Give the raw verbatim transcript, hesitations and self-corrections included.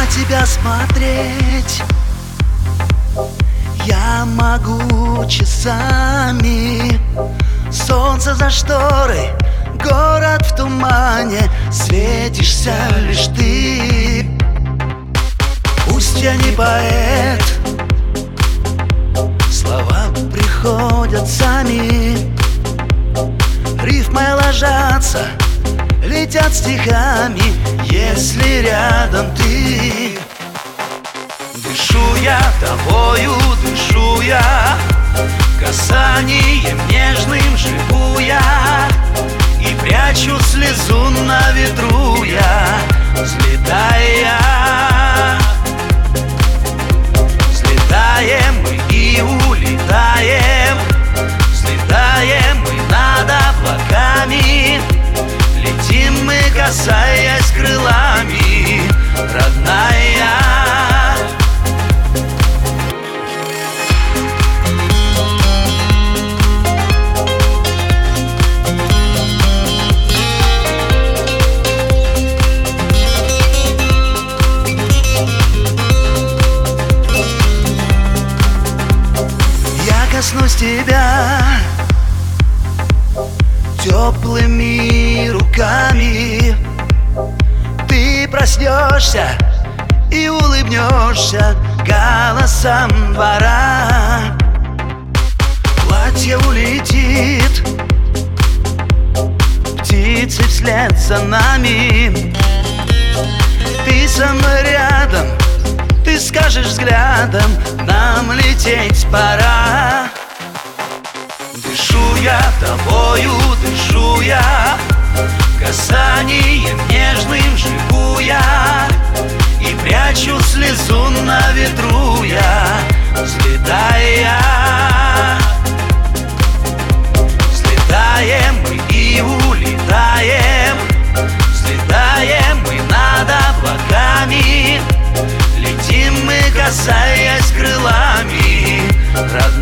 тебя смотреть я могу часами. Солнце за шторой, город в тумане, светишься лишь ты. Пусть я не поэт, слова приходят сами. Рифмы ложатся, летят стихами, если рядом ты. Дышу я тобою, дышу я, касанием нежным живу я, и прячу слезу на ветру я, взлетая. Взлетаем мы и улетаем, взлетаем мы над облаками, летим мы, касаясь крылами, родная. Коснусь тебя теплыми руками, ты проснешься и улыбнешься голосом двора. Платье улетит, птицы вслед за нами. Ты со мной рядом, ты скажешь взглядом, нам лететь пора. Дышу я тобою, дышу я, касанием нежным живу я, и прячу слезу на ветру я, взлетая. Взлетаем мы и улетаем, взлетаем мы над облаками, летим мы, касаясь крылами, родная.